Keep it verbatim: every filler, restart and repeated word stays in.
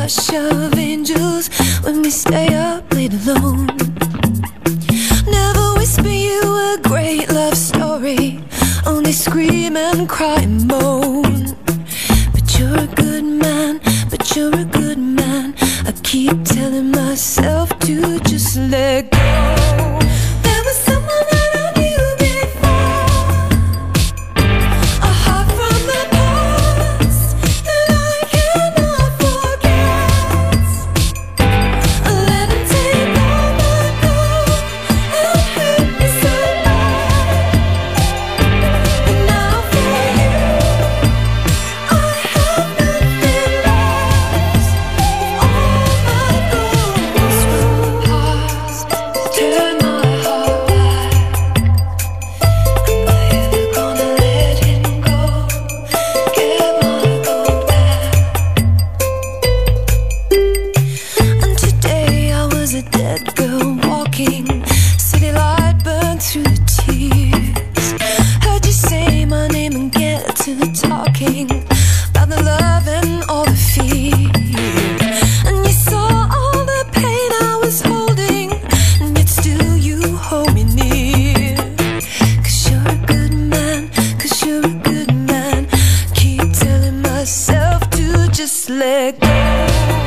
rush of angels when we stay up late alone. Never whisper you a great love story, only scream and cry and moan. But you're a good man, but you're a good man. I keep telling myself to just let go. There was someone that I knew before, a heart from the past that I cannot forget. Let him take all my gold and hurt me so bad. And now for you, I have nothing left. All my goals from the past turn my heart black. I'm never gonna let him go. Get my gold back. And today I was a dead girl walking, city light burned through the tears. Heard you say my name and get to the talking about the love and all the fear. And you saw all the pain I was holding, and yet still you hold me near. Cause you're a good man, cause you're a good man. Keep telling myself to just let go.